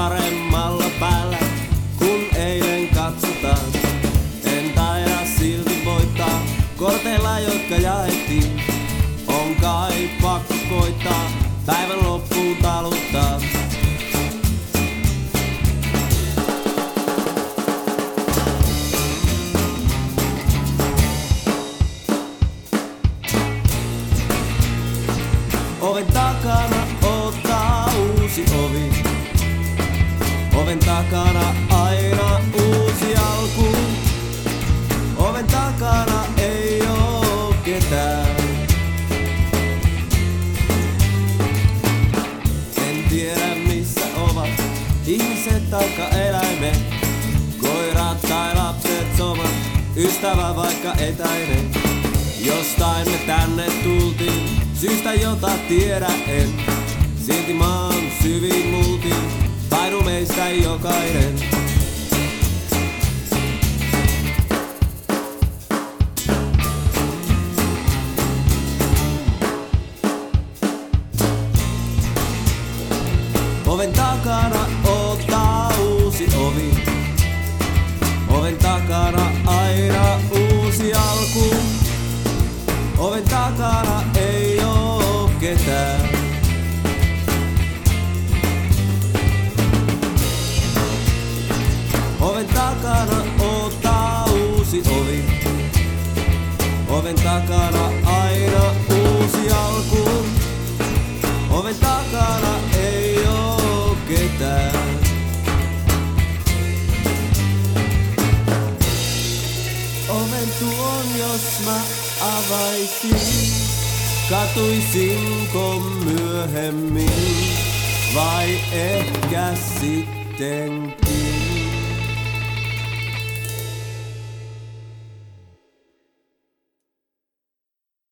paremmalla päällä, kun eilen katsotaan. En taida silti voittaa korteilla, jotka jaettiin. On kai pakko koittaa päivän loppuun taluttaa. Oven takana ottaa uusi ovi. Oven takana aina uusi alku. Oven takana ei oo ketään. En tiedä missä ovat ihmiset taikka eläimet. Koirat tai lapset somat, ystävä vaikka etäinen. Jostain me tänne tultiin, syystä jota tiedä en. Silti maan syvin multiin, taidu meistä jokainen. Oven takana ottaa uusi ovi. Oven takana aina uusi alku. Oven takana ei oo ketään. Oven takana ottaa uusi ovi. Oven takana aina uusi alku. Oven takana ei oo ketään. Oven tuon jos mä avaisin, katuisinko myöhemmin vai ehkä sitten